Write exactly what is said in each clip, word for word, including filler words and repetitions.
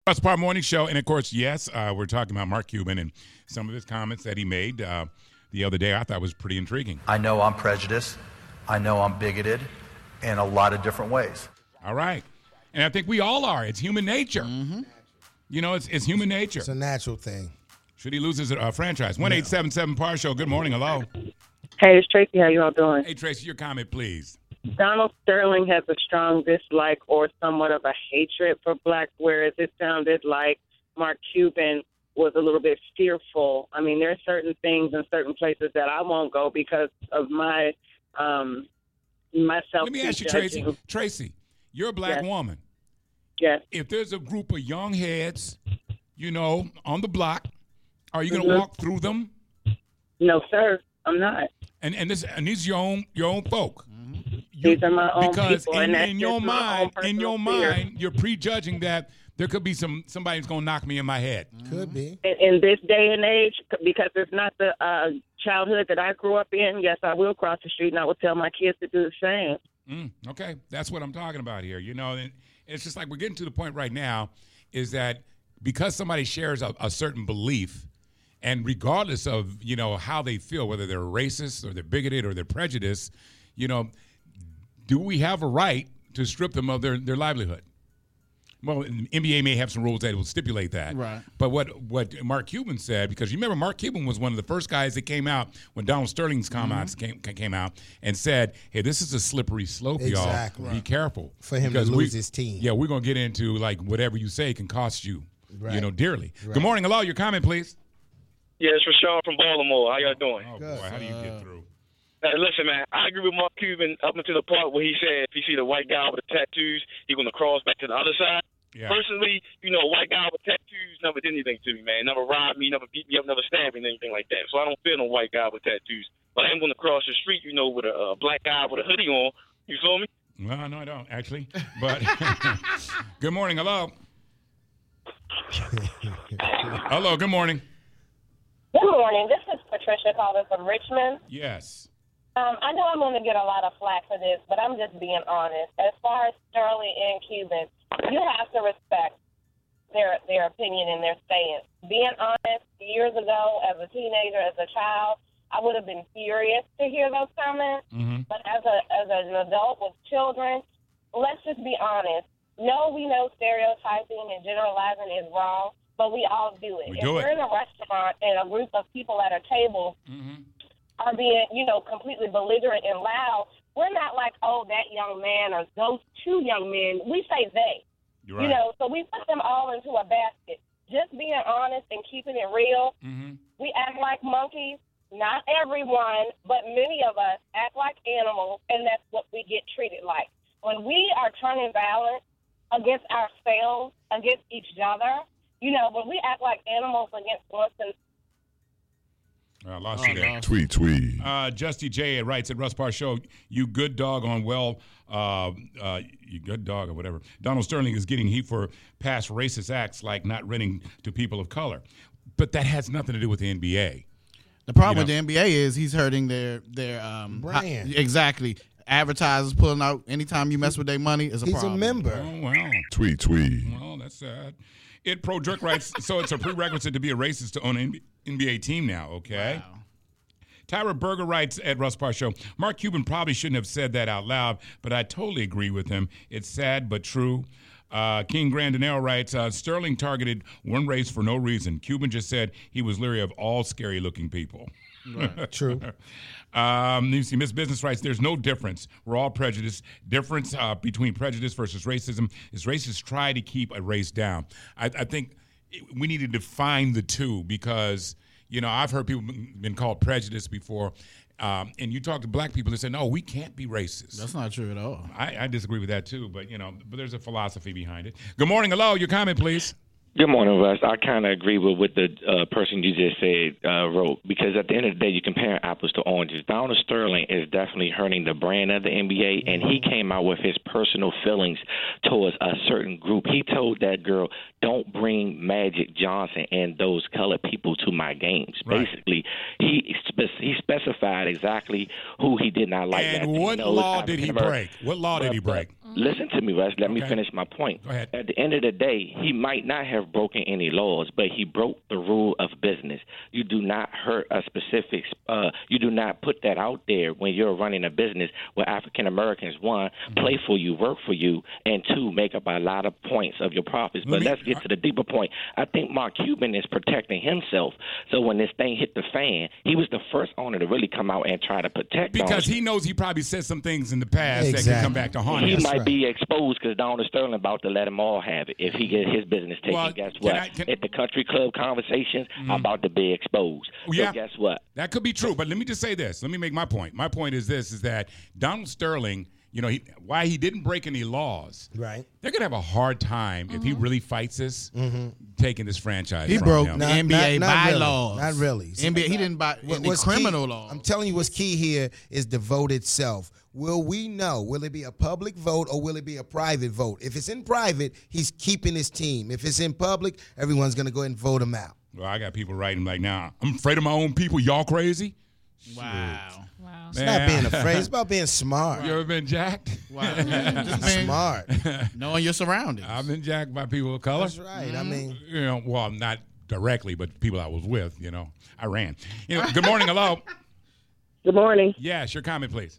Russ Parr Morning Show. And, of course, yes, uh, we're talking about Mark Cuban and some of his comments that he made uh, the other day I thought was pretty intriguing. I know I'm prejudiced. I know I'm bigoted in a lot of different ways. All right. And I think we all are. It's human nature. Mm-hmm. You know, it's it's human nature. It's a natural thing. Should he lose his uh, franchise? one eight seven seven Parr Show. Good morning. Hello. Hey, it's Tracy. How you all doing? Hey, Tracy, your comment, please. Donald Sterling has a strong dislike or somewhat of a hatred for blacks, whereas it sounded like Mark Cuban was a little bit fearful. I mean, there are certain things in certain places that I won't go because of my um, my self. Let me ask you, Tracy. Tracy, you're a black Yes. woman. Yes. If there's a group of young heads, you know, on the block, are you going to Mhm. walk through them? No, sir, I'm not. And and this and these your own your own folk. These are my own Because people, in, and that's in your just my mind, own in your personal fear. mind, you're prejudging that there could be some somebody who's going to knock me in my head. Could be. In, in this day and age, because it's not the uh, childhood that I grew up in, yes, I will cross the street, and I will tell my kids to do the same. Mm, okay, that's what I'm talking about here. You know, and it's just like we're getting to the point right now is that because somebody shares a, a certain belief, and regardless of, you know, how they feel, whether they're racist or they're bigoted or they're prejudiced, you know, do we have a right to strip them of their, their livelihood? Well, the N B A may have some rules that will stipulate that. Right. But what, what Mark Cuban said, because you remember Mark Cuban was one of the first guys that came out when Donald Sterling's comments Mm-hmm. came, came out and said, hey, this is a slippery slope, Exactly. y'all. Be careful. For him Because to we- lose his team. Yeah, we're going to get into, like, whatever you say can cost you, Right. you know, dearly. Right. Good morning. Hello, your comment, please. Yeah, it's Rashawn from Baltimore. How y'all doing? Oh, Good. boy, how do you get through? Hey, listen, man, I agree with Mark Cuban up until the part where he said if he see the white guy with the tattoos, he's going to cross back to the other side. Yeah. Personally, you know, a white guy with tattoos never did anything to me, man. Never robbed me, never beat me up, never stabbed me, anything like that. So I don't fear no white guy with tattoos. But I am going to cross the street, you know, with a uh, black guy with a hoodie on. You feel me? Well, no, I don't, actually. But good morning. Hello. Hello, good morning. Good morning. This is Patricia calling from Richmond. Yes. Um, I know I'm going to get a lot of flack for this, but I'm just being honest. As far as Sterling and Cuban, you have to respect their their opinion and their stance. Being honest, years ago, as a teenager, as a child, I would have been furious to hear those comments. Mm-hmm. But as a as an adult with children, let's just be honest. No, we know stereotyping and generalizing is wrong, but we all do it. We if do it. we're in a restaurant and a group of people at a table Mm-hmm. are being, you know, completely belligerent and loud, we're not like, oh, that young man or those two young men. We say they. You're right. You know, so we put them all into a basket. Just being honest and keeping it real. Mm-hmm. We act like monkeys. Not everyone, but many of us act like animals, and that's what we get treated like. When we are turning balance against ourselves, against each other, you know, when we act like animals against one another. I lost Oh, you there. no. Tweet, tweet. Uh, Justy J writes at Russ Parr Show, you good dog on well, uh, uh, you good dog or whatever. Donald Sterling is getting heat for past racist acts like not renting to people of color. But that has nothing to do with the N B A. The problem You with know. the N B A is he's hurting their their um Brand. hi- exactly. Advertisers pulling out anytime you mess with their money is a He's problem. a member. Oh, wow. Tweet, tweet. Well, that's sad. It Pro Jerk writes, so it's a prerequisite to be a racist to own an N B A team now, okay? Wow. Tyra Berger writes at Russ Parr Show, Mark Cuban probably shouldn't have said that out loud, but I totally agree with him. It's sad but true. Uh, King Grandinero writes, uh, Sterling targeted one race for no reason. Cuban just said he was leery of all scary-looking people. True. Um, you see, Miss Business writes, there's no difference. We're all prejudiced. Difference uh, between prejudice versus racism is racists try to keep a race down. I, I think we need to define the two because, you know, I've heard people been called prejudiced before. Um, and you talk to black people, they say, no, we can't be racist. That's not true at all. I, I disagree with that, too. But, you know, but there's a philosophy behind it. Good morning. Hello. Your comment, please. Good morning, Russ. I kind of agree with what the uh, person you just said uh, wrote because at the end of the day, you're comparing apples to oranges. Donald Sterling is definitely hurting the brand of the N B A, and he came out with his personal feelings towards a certain group. He told that girl, don't bring Magic Johnson and those colored people to my games. Right. Basically, he spe- he specified exactly who he did not like. And that he what knows law did he African-American- break? What law did he But- break? but- Listen to me, Russ. Let me Okay. finish my point. Go ahead. At the end of the day, he might not have broken any laws, but he broke the rule of business. You do not hurt a specific. Uh, you do not put that out there when you're running a business where African Americans, one, play for you, work for you, and two, make up a lot of points of your profits. Let But me- let's get to the deeper point. I think Mark Cuban is protecting himself. So when this thing hit the fan, he was the first owner to really come out and try to protect Because Donald. he knows he probably said some things in the past that Exactly. can come back to haunt He him. might right. be exposed because Donald Sterling about to let them all have it. If he get his business taken, Well, guess can what? I- can- At the country club conversations, I'm about to be exposed. Well, yeah. So guess what? That could be true, but let me just say this. Let me make my point. My point is this: is that Donald Sterling, you know, he, why he didn't break any laws. Right. They're gonna have a hard time if he really fights this, taking this franchise. He from broke him. the Not- N B A not- not really. bylaws. Not really. N B A, he didn't buy What- any what's criminal key- laws. I'm telling you, what's key here is the vote itself. Will we know? Will it be a public vote or will it be a private vote? If it's in private, he's keeping his team. If it's in public, everyone's going to go ahead and vote him out. Well, I got people writing like, "Now I'm afraid of my own people. Y'all crazy?" Wow. Wow. It's not being afraid. It's about being smart. You ever been jacked? Wow. Just being- Smart. knowing your surroundings. I've been jacked by people of color. That's right. I mean, You know, well, not directly, but people I was with. You know, I ran. You know, good morning. Hello. Good morning. Yes, your comment, please.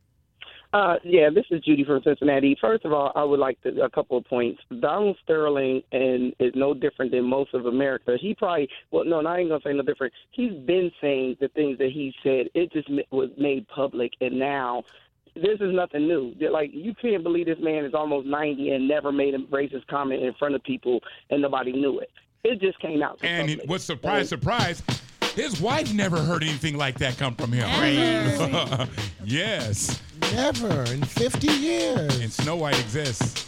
Uh, yeah, this is Judy from Cincinnati. First of all, I would like to, a couple of points. Donald Sterling and is no different than most of America. He probably, well, no, I ain't gonna say no different. He's been saying the things that he said. It just ma- was made public, and now this is nothing new. They're Like, you can't believe this man is almost ninety and never made a racist comment in front of people, and nobody knew it. It just came out. to And he, public. what's surprise, surprise, his wife never heard anything like that come from him. Yes. never in fifty years. And Snow White exists.